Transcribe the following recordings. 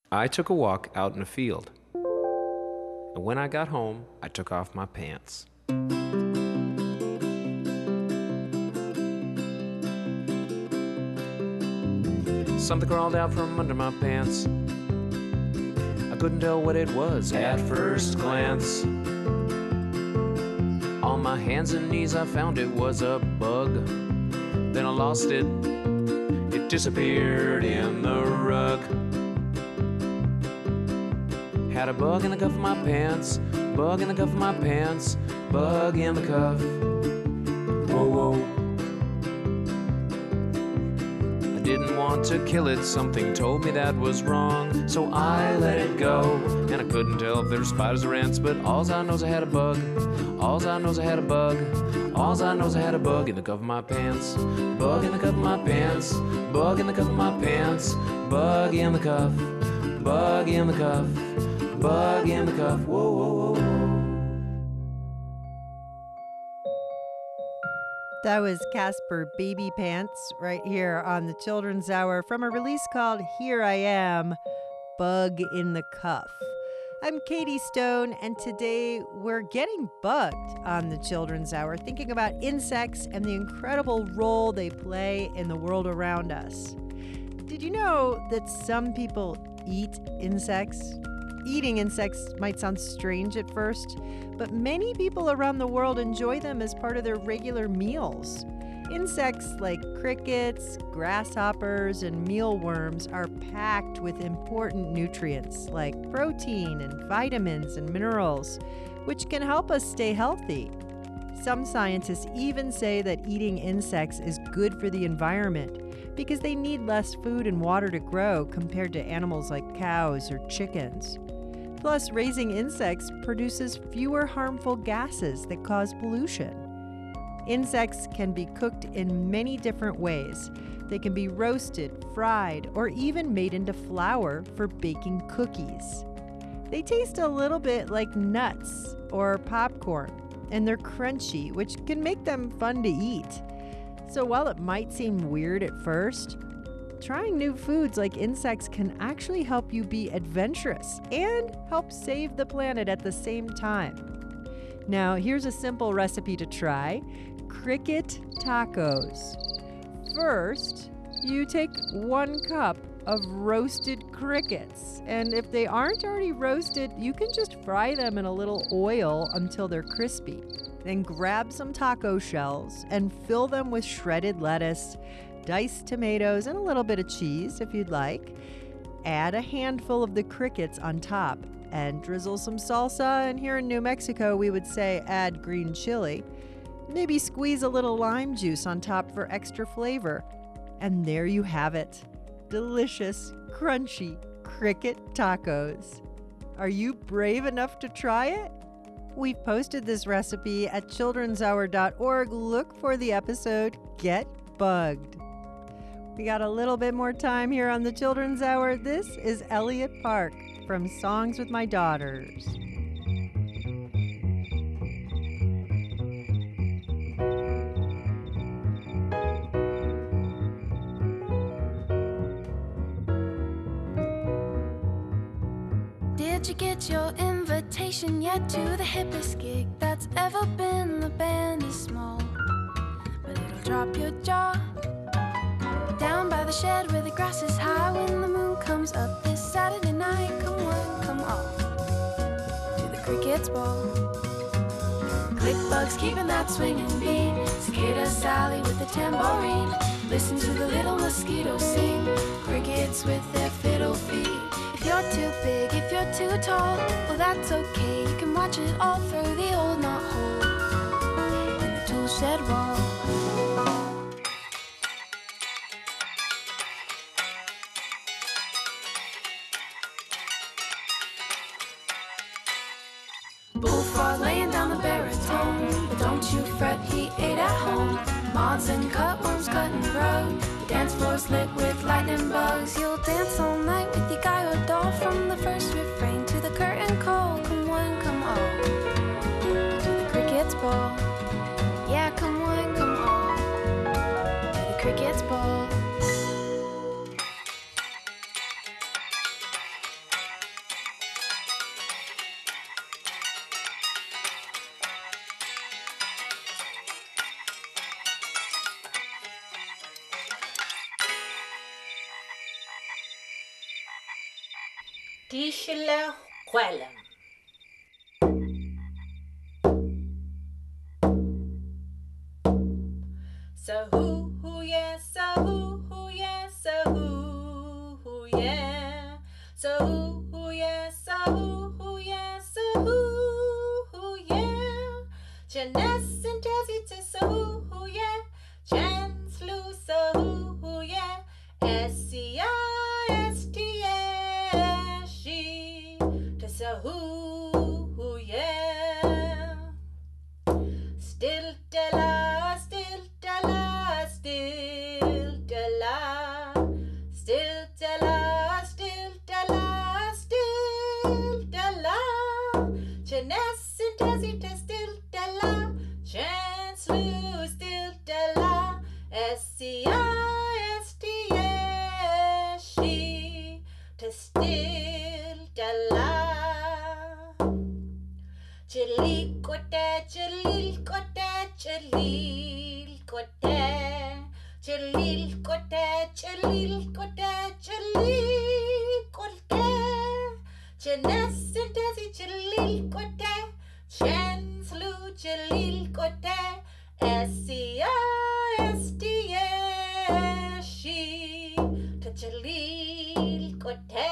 I took a walk out in a field, and when I got home, I took off my pants. Something crawled out from under my pants. I couldn't tell what it was at first glance. On my hands and knees I found it was a bug. Then I lost it. It disappeared in the rug. Had a bug in the cuff of my pants. Bug in the cuff of my pants. Bug in the cuff. Whoa, whoa. I didn't want to kill it. Something told me that was wrong. So I let it go. And I couldn't tell if there were spiders or ants. But alls I know is I had a bug. Alls I know is I had a bug. Alls I know is I had a bug in the cuff of my pants. Bug in the cuff of my pants. Bug in the cuff of my pants. Bug in the cuff. Bug in the cuff. Bug in the cuff. Whoa, whoa, whoa, whoa. That was Casper Baby Pants right here on the Children's Hour from a release called Here I Am, Bug in the Cuff. I'm Katie Stone, and today we're getting bugged on the Children's Hour, thinking about insects and the incredible role they play in the world around us. Did you know that some people eat insects? Eating insects might sound strange at first, but many people around the world enjoy them as part of their regular meals. Insects like crickets, grasshoppers, and mealworms are packed with important nutrients like protein and vitamins and minerals, which can help us stay healthy. Some scientists even say that eating insects is good for the environment because they need less food and water to grow compared to animals like cows or chickens. Plus, raising insects produces fewer harmful gases that cause pollution. Insects can be cooked in many different ways. They can be roasted, fried, or even made into flour for baking cookies. They taste a little bit like nuts or popcorn, and they're crunchy, which can make them fun to eat. So while it might seem weird at first, trying new foods like insects can actually help you be adventurous and help save the planet at the same time. Now, here's a simple recipe to try: cricket tacos. First, you take 1 cup of roasted crickets, and if they aren't already roasted, you can just fry them in a little oil until they're crispy. Then grab some taco shells and fill them with shredded lettuce, diced tomatoes, and a little bit of cheese if you'd like. Add a handful of the crickets on top and drizzle some salsa, and here in New Mexico we would say add green chili. Maybe squeeze a little lime juice on top for extra flavor. And there you have it. Delicious, crunchy cricket tacos. Are you brave enough to try it? We've posted this recipe at childrenshour.org. Look for the episode Get Bugged. We got a little bit more time here on the Children's Hour. This is Elliott Park from Songs with My Daughters. Did you get your invitation yet to the hippest gig that's ever been? The band is small, but it'll drop your jaw. Down by the shed where the grass is high, when the moon comes up this Saturday night, come on, come off to the cricket's ball. Click bugs keeping that swinging beat, cicada Sally with the tambourine. Listen to the little mosquitoes sing, crickets with their fiddle feet. If you're too big, if you're too tall, well that's okay, you can watch it all through the old knot hole in the tool shed wall. Bullfrog laying down the baritone, but don't you fret, he ate at home. Moths and cutworms cutting rug, the dance floor's lit with lightning bugs. You'll dance all night with your guy or doll, from the first refrain to the curtain call. Come one, come all, to the cricket's ball. Yeah, come one, come all, to the cricket's ball. Tischler Quellen. So who, yeah, so who, yeah, so who, yeah. So who, yeah, so who, yeah, so who, yeah. Jeunesse interdite, so who, yeah. Chance Lou, so who, yeah. S-C-I-S-T-S-G. To so who, yeah. Still Della, still Della, still Della, still Della, still Della, still Della. Jeunesse interdite, still Della, Chance Lou, still Della, S-C-I-S-T-S-G, to still Della. Jalil Kote, Jalil Kote, Jalil Kote, Jalil Kote, Jalil Kote, Jalil Kote. Jeunesse interdite, Jalil Kote, Chance Lou, Jalil Kote, S-C-I-S-T-S-G, to Jalil Kote.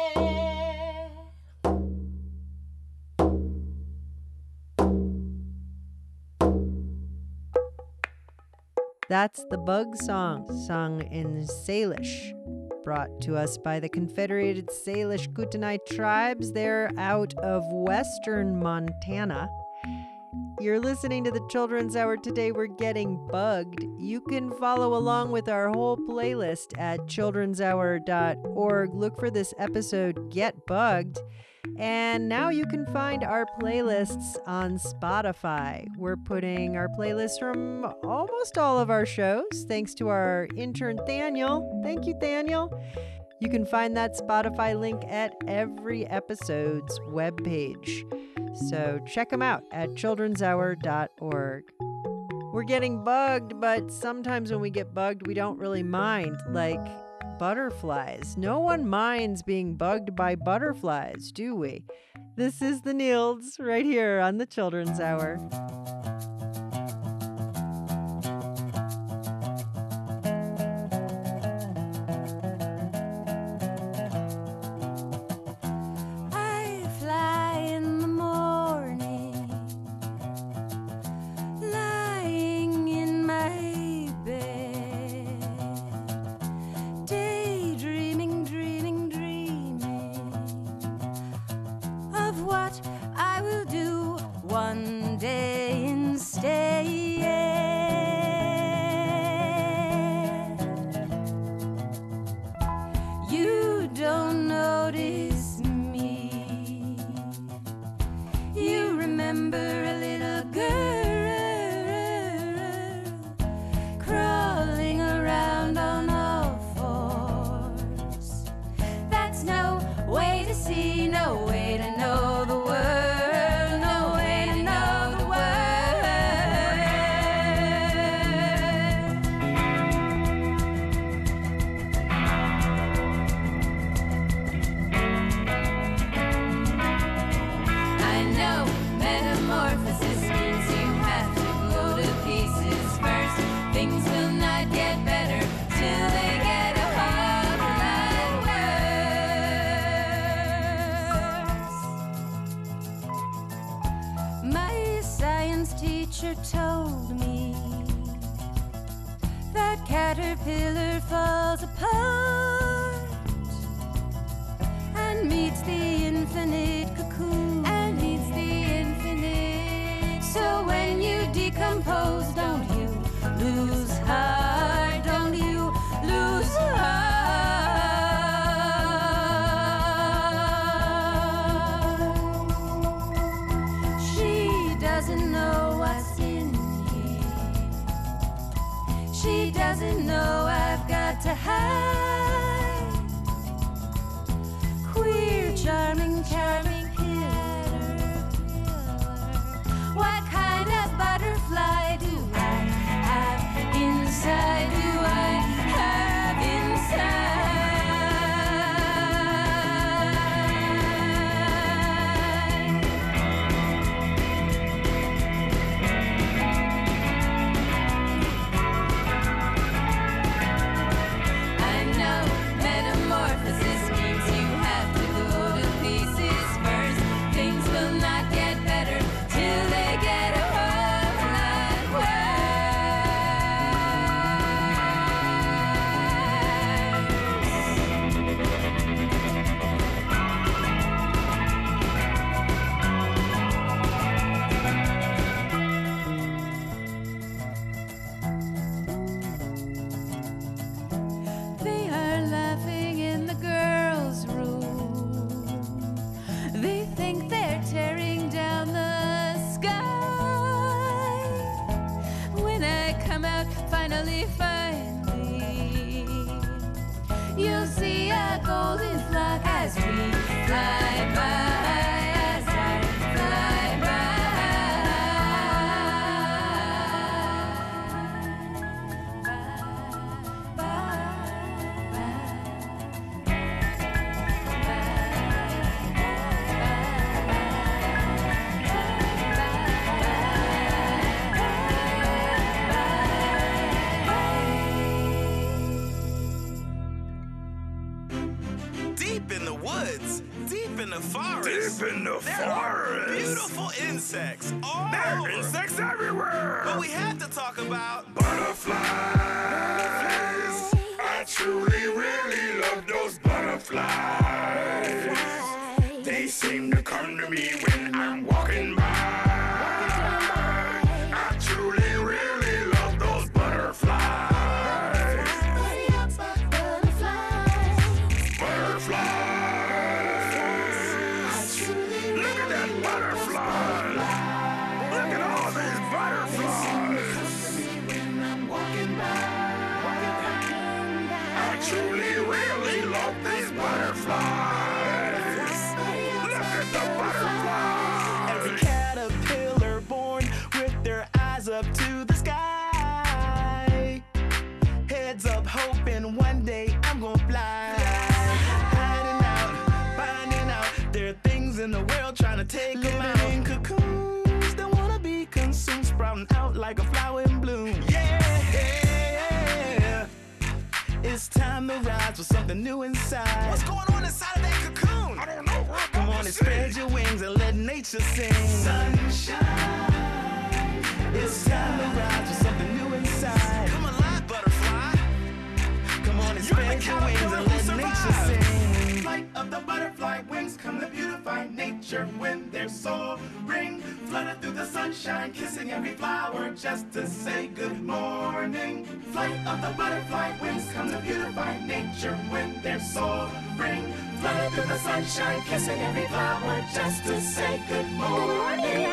That's the Bug Song, sung in Salish, brought to us by the Confederated Salish Kootenai tribes. They're out of western Montana. You're listening to the Children's Hour. Today we're getting bugged. You can follow along with our whole playlist at childrenshour.org. Look for this episode, Get Bugged. And now you can find our playlists on Spotify. We're putting our playlists from almost all of our shows, thanks to our intern, Thaniel. Thank you, Thaniel. You can find that Spotify link at every episode's webpage. So check them out at childrenshour.org. We're getting bugged, but sometimes when we get bugged, we don't really mind, like butterflies. No one minds being bugged by butterflies, do we? This is the Nields right here on the Children's Hour. I fly in the morning, lying in my bed, daydreaming, dreaming of what I will do one day instead. You don't notice me. You remember a little girl crawling around on all fours. That's no way to see, no way to know the world, no way to know the world. I know metamorphosis means you have to go to pieces first. Things will not get better till they get a whole lot worse. My science teacher told me that caterpillar falls apart and meets the infinite cocoon. And meets the infinite. So when you decompose, don't you lose heart? Don't you lose heart? She doesn't know what's in here. She doesn't know I've got to hide. Queer, charming, charming killer. What kind of butterfly do I have inside? Do I have inside? is deep in the forest. Deep in the There are forest. beautiful insects all There are over. insects everywhere. But we have to talk about Butterflies. I truly, really love those butterflies. They seem to come to me when I'm walking by. I truly, really love those butterflies. Butterflies. Look at that butterfly. Look at all these butterflies. I truly, really love these butterflies. Look at the butterflies. every caterpillar born with their eyes up to the sky. Heads up, hoping one day I'm gonna fly. Hiding out, finding out there are things in the world trying to take them out. In cocoons, they wanna be consumed, sprouting out like a flower in bloom. Yeah, it's time to rise with something new inside. What's going on inside of that cocoon? I don't know. Come on and spread your wings and let nature sing. Sunshine. It's time to rise with something new inside. Come alive, butterfly. Come on and spread your wings and let nature sing. Flight of the butterfly wings come to beautify nature when they're soaring. Flutter through the sunshine, kissing every flower just to say good morning. Flight of the butterfly wings come to beautify nature when they're soaring. Flutter through the sunshine, kissing every flower just to say good morning.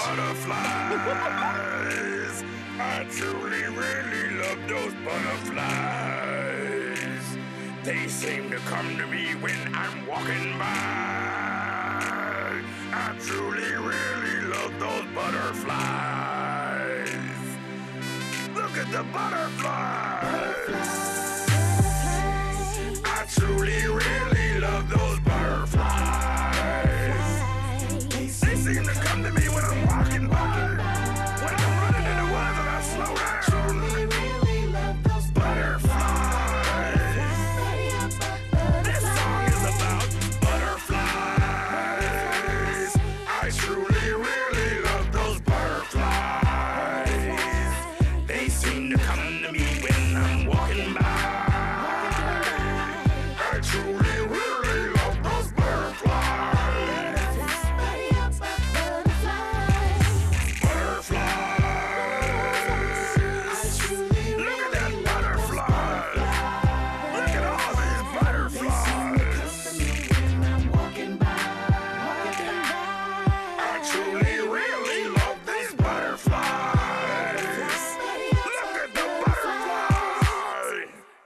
Butterflies. I truly, really love those butterflies. They seem to come to me when I'm walking by. I truly, really love those butterflies. Look at the butterflies. I truly, really love those butterflies. They seem to come to me when I'm walking by. When I'm running in the woods and I slow down. Butterflies. This song is about butterflies. I truly, really love those butterflies. They seem to come to me when I'm walking by. I truly, really love those butterflies. Butterflies. Look at that butterfly. Look at all these butterflies. I truly, really love these butterflies. Look at the butterfly.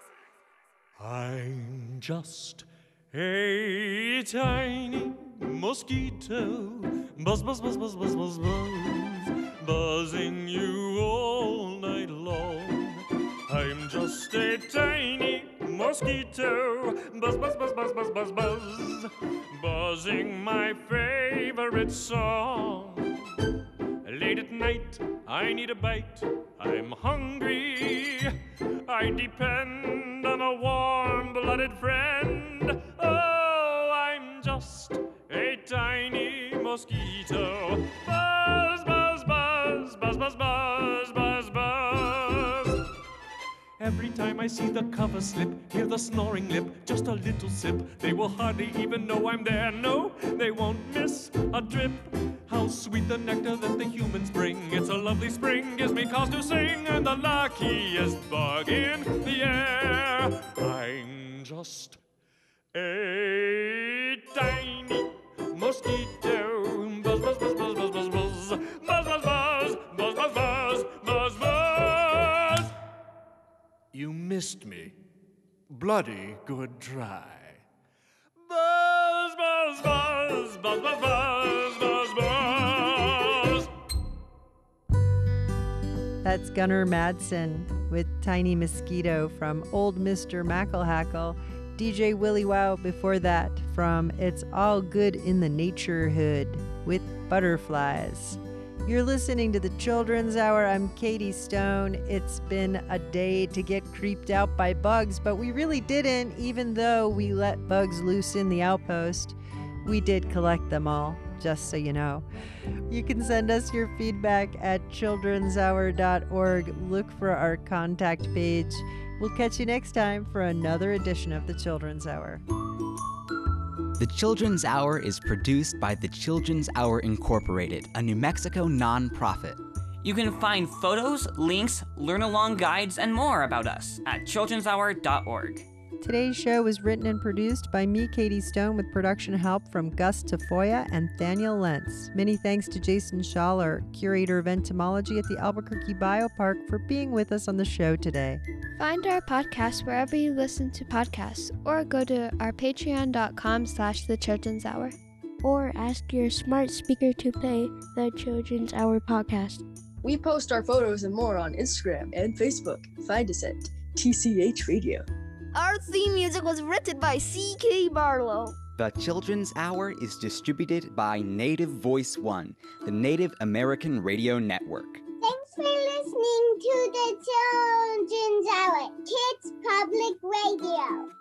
I'm just a tiny mosquito, buzz, buzz, buzz, buzz, buzz, buzz, buzz, buzzing you all night long. I'm just a tiny mosquito, buzz, buzz, buzz, buzz, buzz, buzz, buzz, buzzing my favorite song. Late at night, I need a bite. I'm hungry. I depend on a warm-blooded friend. Oh, I'm just a tiny mosquito. Buzz, buzz, buzz, buzz, buzz, buzz, buzz, buzz. Every time I see the cover slip, hear the snoring lip, just a little sip, they will hardly even know I'm there. No, they won't miss a drip. How sweet the nectar that the humans bring. It's a lovely spring, gives me cause to sing, and the luckiest bug in the air. I'm just a tiny mosquito. Buzz, buzz, buzz, buzz, buzz, buzz, buzz, buzz, buzz, buzz, buzz, buzz, buzz, buzz, buzz. You missed me. Bloody good try. Buzz, buzz, buzz, buzz, buzz, buzz, buzz, buzz. That's Gunnar Madsen with Tiny Mosquito from Old Mr. Macklehackle. DJ Willie Wow before that from It's All Good in the Naturehood with Butterflies. You're listening to the Children's Hour. I'm Katie Stone. It's been a day to get creeped out by bugs, but we really didn't, even though we let bugs loose in the outpost. We did collect them all, just so you know. You can send us your feedback at childrenshour.org. Look for our contact page. We'll catch you next time for another edition of the Children's Hour. The Children's Hour is produced by the Children's Hour Incorporated, a New Mexico nonprofit. You can find photos, links, learn-along guides, and more about us at childrenshour.org. Today's show was written and produced by me, Katie Stone, with production help from Gus Tafoya and Daniel Lentz. Many thanks to Jason Schaller, curator of entomology at the Albuquerque Biopark, for being with us on the show today. Find our podcast wherever you listen to podcasts, or go to our patreon.com/The Children's Hour. Or ask your smart speaker to play the Children's Hour podcast. We post our photos and more on Instagram and Facebook. Find us at TCH Radio. Our theme music was written by C.K. Barlow. The Children's Hour is distributed by Native Voice One, the Native American Radio Network. Thanks for listening to the Children's Hour, Kids Public Radio.